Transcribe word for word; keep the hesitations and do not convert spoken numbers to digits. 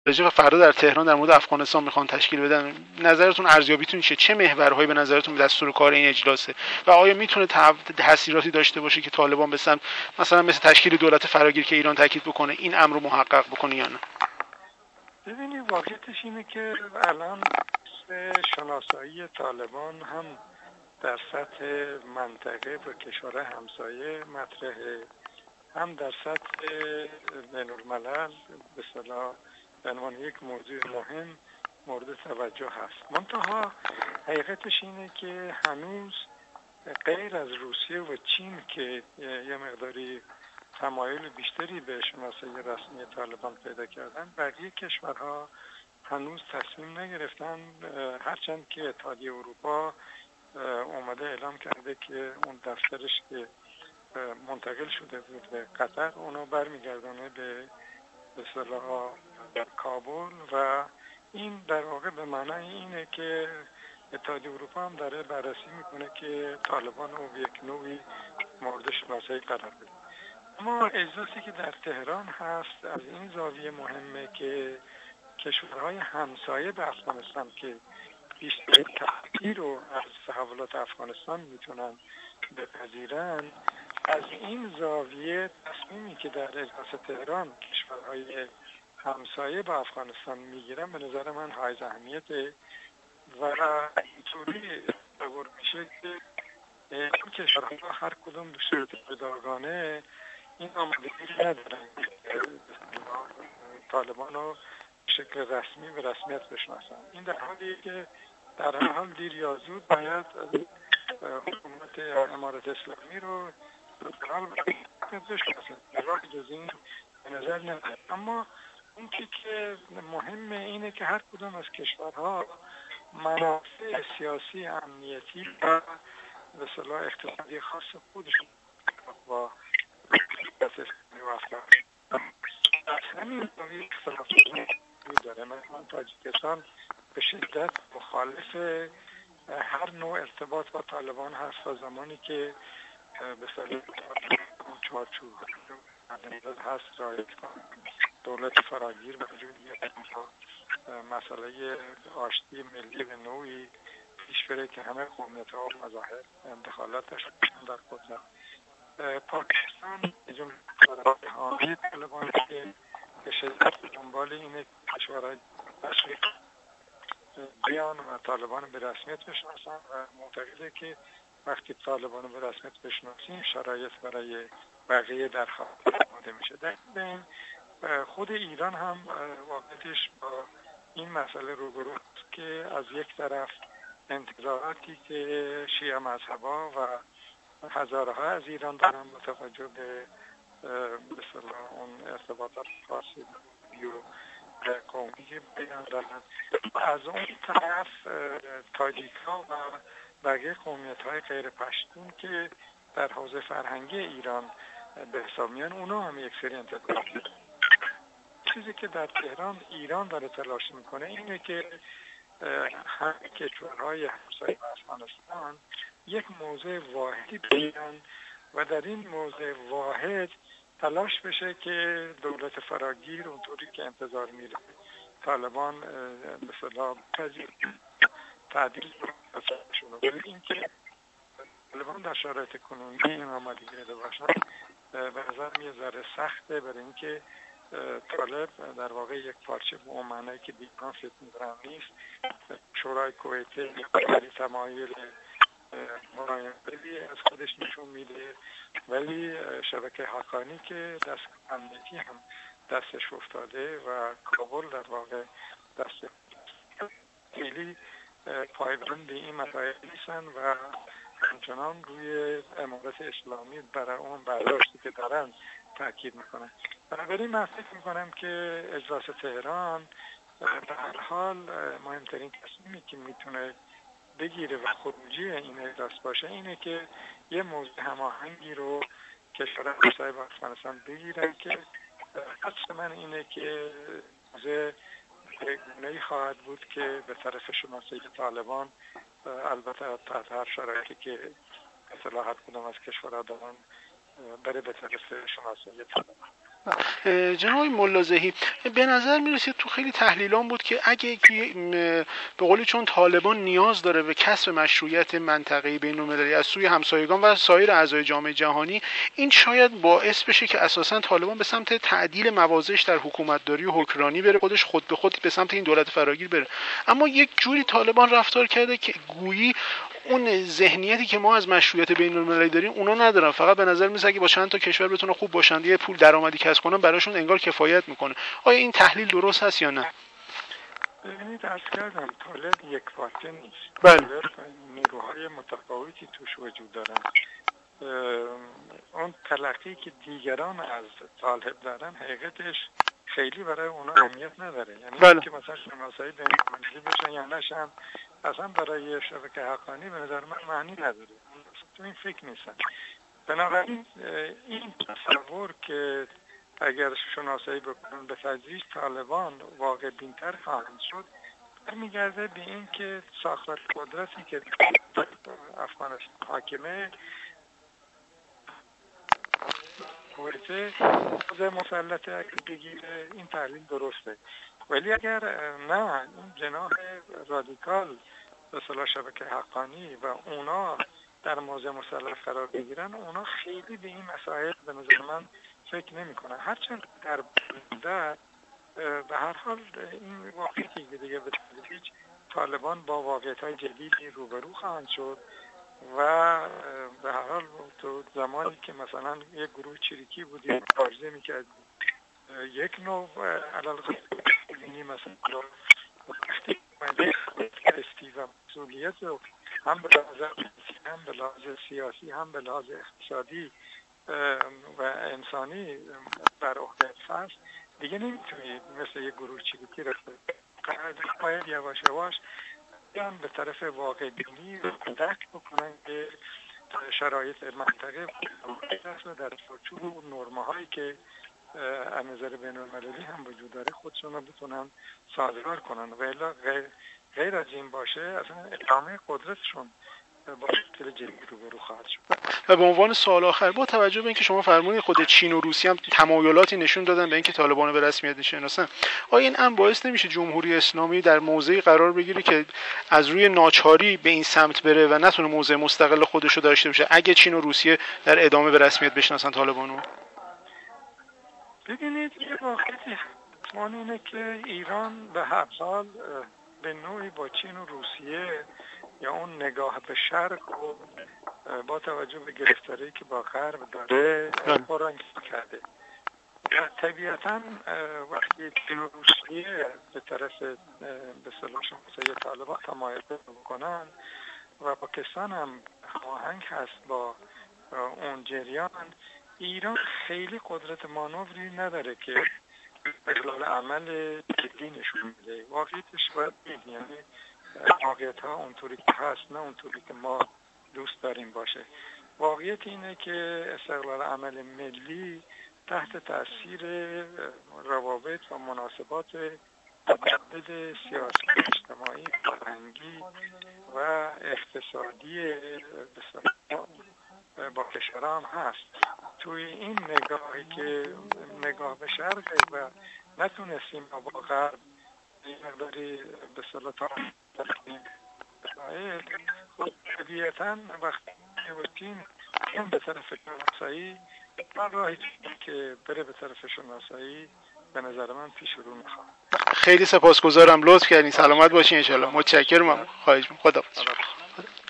و فردا در تهران در مورد افغانستان میخوان تشکیل بدن، نظرتون ارزیابیتون چیه؟ چه محورهایی به نظرتون به دستور کار این اجلاسه و آیا میتونه تاثیراتی داشته باشه که طالبان به سمت مثلا مثل تشکیل دولت فراگیر که ایران تاکید بکنه این امر رو محقق بکنه یا نه؟ ببینید واقعیتش اینه که الان شناسایی طالبان هم در سطح منطقه و کشور همسایه مطرحه، هم در سطح بین الملل به اصطلاح به عنوان یک موضوع مهم مورد توجه هست. منتها حقیقتش اینه که هنوز غیر از روسیه و چین که یه مقداری تمایل بیشتری به شناسایی رسمی طالبان پیدا کردن، بقیه کشورها هنوز تصمیم نگرفتن، هرچند که اتحادیه اروپا اومده اعلام کرده که اون دفترش که منتقل شده بود به قطر اونو برمیگردانه به به اصطلاح کابل و این در واقع به معنای اینه که اتحادیه اروپا هم داره بررسی میکنه که طالبان رو یک نوعی مورد شناسایی قرار بده. اما اجلاسی که در تهران هست از این زاویه مهمه که کشورهای همسایه به افغانستان که بیشتر تأثیر رو از تحولات افغانستان میتونن بپذیرن، از این زاویه تصمیمی که در اجلاس تهران کشورهای همسایه با افغانستان میگیرن به نظر من حائز اهمیته و اینطوری تصور میشه که این کشورها هر کدوم به صورت جداگانه این آمادگی ندارن طالبان رو شکل رسمی به رسمیت بشناسن. این در حالیه که در هر حال دیر یا زود باید حکومت امارت اسلامی رو در حال بشناسن، راه جز این به نظر نمیاد. اما اون که که مهمه اینه که هر کدوم از کشورها منافع سیاسی امنیتی و به اصطلاح اقتصادی خاص خودشون با اسلامی و افغان از همین روی اختلافی داره. مثلا تاجیکستان به شدت مخالف هر نوع ارتباط با طالبان هست و زمانی که به اصطلاح چارچوب هست رایت دولت فراگیر وجود بیاد، مسئله آشتی ملی به نوعی پیش بره که همه قومیت‌ها و مذاهب دخالت داشتن در قدرت. پاکستان جمله کشورهای حامی طالبان که به شدت دنبال اینه کشورهای تشویق بیان و طالبان به رسمیت بشناسن و معتقده که وقتی طالبان به رسمیت بشناسیم شرایط برای بقیه در خواهد آماده میشه. در این خود ایران هم واقعیتش با این مسئله روبرو است که از یک طرف انتظاراتی که شیعه مذهبا و هزارها از ایران دارن با توجه به به اصطلاح اون ارتباطات خاصی و قومی که بیان دارن، از اون طرف تاجیک‌ها و بقیه قومیت‌های غیر پشتون که در حوزه فرهنگی ایران به حساب میان، اونا هم یک سری انتظارات دارن. چیزی که در تهران ایران داره تلاش میکنه اینه که همه کشورهای همسایه افغانستان یک موضع واحدی بگیرن و در این موضع واحد تلاش بشه که دولت فراگیر اونطوری که انتظار میره طالبان به اصطلاح پذیر تعدیل شون. این که طالبان در شرایط کنونی این آمادگی داشته باشن به نظر میاد ذره سخته، برای اینکه طالب در واقع یک پارچه به اون معنی که دیگران فکر می‌کنن نیست. شورای کویتی خیلی تمایل مراقبی از خودش نشون میده، ولی شبکه حقانی که دست امنیتی هم دستش افتاده و کابل در واقع دست خیلی پایبند این مسائل نیستن و همچنان روی امارت اسلامی برای اون برداشتی که دارن تاکید میکنن. بنابراین من فکر میکنم که اجلاس تهران در هر حال مهمترین تصمیمی که میتونه بگیره و خروجی این اجلاس باشه اینه که یه موضوع هماهنگی رو کشورهای همسایه با افغانستان بگیرن که حدس من اینه که موضوع گونه‌ای خواهد بود که به طرف شناسایی طالبان، البته تحت هر شرایطی که اصطلاحات کدام از کشورها دارن، بره به طرف شناسایی طالبان. جناب ملازهی، به نظر میرسید تو خیلی تحلیلان بود که اگه به قولی چون طالبان نیاز داره به کسب مشروعیت منطقه‌ای بین‌المللی از سوی همسایگان و سایر اعضای جامعه جهانی، این شاید باعث بشه که اساساً طالبان به سمت تعدیل موازش در حکومتداری و حکمرانی بره، خودش خود به خود به سمت این دولت فراگیر بره. اما یک جوری طالبان رفتار کرده که گویی اون ذهنیتی که ما از مشروعیت بین‌المللی داریم اونا ندارن، فقط به نظر میاد اگه با چند تا کشور بتونه خوب باشن یه پول درآمدی کسب کنن براشون انگار کفایت میکنه. آیا این تحلیل درست هست یا نه؟ ببینید عرض کردم طالب یک پارچه نیست. بله. نیروهای متفاوتی توش وجود دارن. اون تلقی که دیگران از طالب دارن حقیقتش خیلی برای اونا اهمیت نداره. یعنی بله. که مثلا شناسایی بین‌المللی بشن یا نشن اصلا برای شبکه حقانی به نظر من معنی نداره. تو این فکر نیستن. بنابراین این تصور که اگر شناسایی بکنن به تدریج طالبان واقع بینتر خواهند شد برمیگرده به این که ساختار قدرتی که افغانستان حاکمه قوته حوزه مسلطه اگر بگیره این تحلیل درسته. ولی اگر نه این جناح رادیکال به اصطلاح شبکه حقانی و اونا در موضع مسلط قرار بگیرن اونا خیلی به این مسائل به نظر من فکر نمی کنن. هرچند در بنده به هر حال این واقعیتی که دیگه به تدریج طالبان با واقعیت‌های جدیدی روبرو خواهند شد و به هر حال تو زمانی که مثلا یک گروه چریکی بودیم مبارزه میکرد یک نوع علالقصد بینی مثلا وقتی استی و مسئولیت هم به لحاظ هم به لحاظ سیاسی هم به لحاظ اقتصادی و انسانی بر عهده هست دیگه نمیتونید مثل یک گروه چریکی رفته باید یواش یواش بیان به طرف واقع بینی و درک بکنن که شرایط منطقه و در چارچوب نرمه هایی که از نظر بین المللی هم وجود داره خودشون رو بتونن سازگار کنن و الا غیر, غیر از این باشه اصلا ادامه قدرتشون با شکل جدی روبرو خواهد شد. و به عنوان سوال آخر با توجه به اینکه شما فرمودید خود چین و روسیه هم تمایلاتی نشون دادن به اینکه طالبان رو به رسمیت بشناسن، آیا این امر باعث نمیشه جمهوری اسلامی در موضعی قرار بگیره که از روی ناچاری به این سمت بره و نتونه موضع مستقل خودش رو داشته باشه اگه چین و روسیه در ادامه به رسمیت بشناسن طالبان رو؟ ببینید یه واقعیتی حتمان اینه که ایران به هر حال به نوعی با چین و روسیه یا اون نگاه به شرق و با توجه به گرفتاری که با غرب داره پررنگ کرده. طبیعتاً وقتی چین و روسیه به طرف به اصطلاح شناسایی طالبان تمایل بکنن و پاکستان هم هماهنگ هست با اون جریان، ایران خیلی قدرت مانوری نداره که اقلال عمل جدی نشون میده. واقعیتش باید بید، یعنی واقعیت ها اونطوری که هست نه اونطوری که ما دوست داریم باشه. واقعیت اینه که استقلال عمل ملی تحت تاثیر روابط و مناسبات متعدد سیاسی، اجتماعی، فرهنگی و اقتصادی با کشوران هست. توی این نگاهی که نگاه به شرقه و نتونستیم با غرب این مقداری به صلاح تاکنیم خود طبیعتاً وقتی بودیم این به طرف شناسایی من راهی که بره به طرف شناسایی به نظر من پیش رو میخوام. خیلی سپاسگزارم، لطف کردین. سلامت باشین ان شاء الله. متشکرم. خواهش می‌کنم. خدا